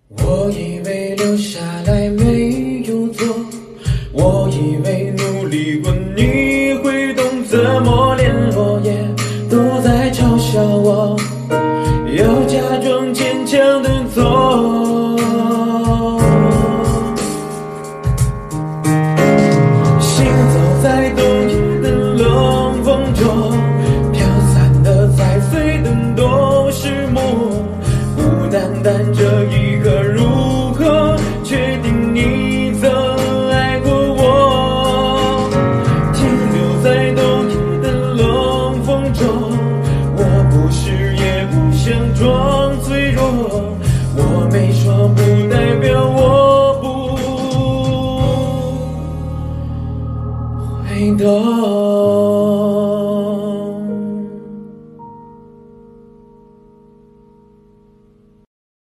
我以为留下来没有错，我以为努力过你会懂，怎么连落叶都在嘲笑我，要假装坚强的走。行走在冬夜的冷风中，飘散的踩碎的都是梦，孤单单这一刻如